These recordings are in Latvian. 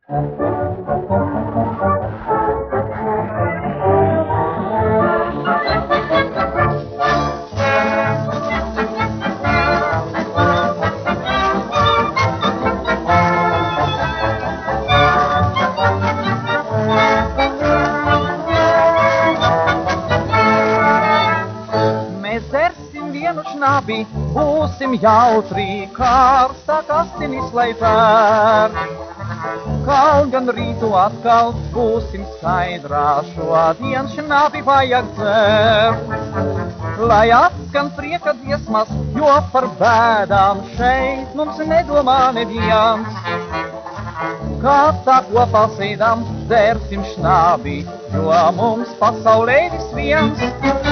Šnabi, būsim jautri, karstāk asinis, lai pēr. Kaut gan rītu atkal būsim skaidrā, šodien šnabi vajag dzert. Lai atskan prieka dziesmas, jo par bēdām šeit mums nedomā neviens. Kad tā kopā sēdam, dzersim šnabi, jo mums pasaulē vis viens.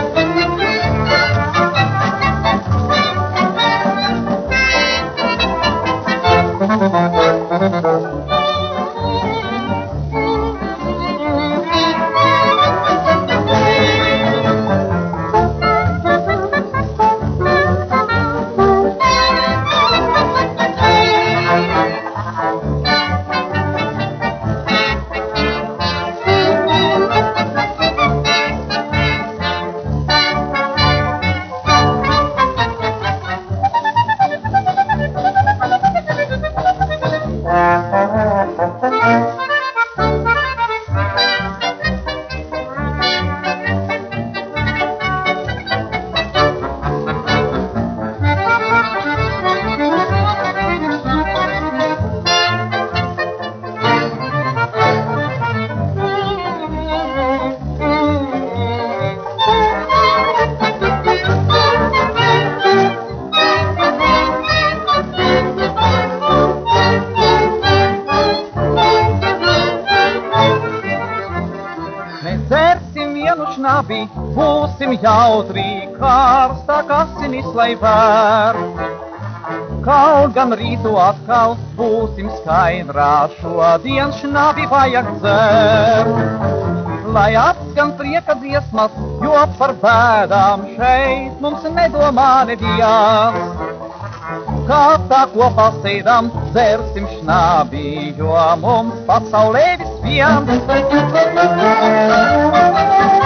Šnabi, būsim jautri, karstāk asinis, lai pēr. Kaut gan rītu atkal būsim skaidrā, šodien šnabi vajag dzert. Lai atskan prieka dziesmas, jo par bēdām šeit mums nedomā neviens. Kad tā kopā sēdam, dzersim šnabi, jo mums pasaulē vis viens.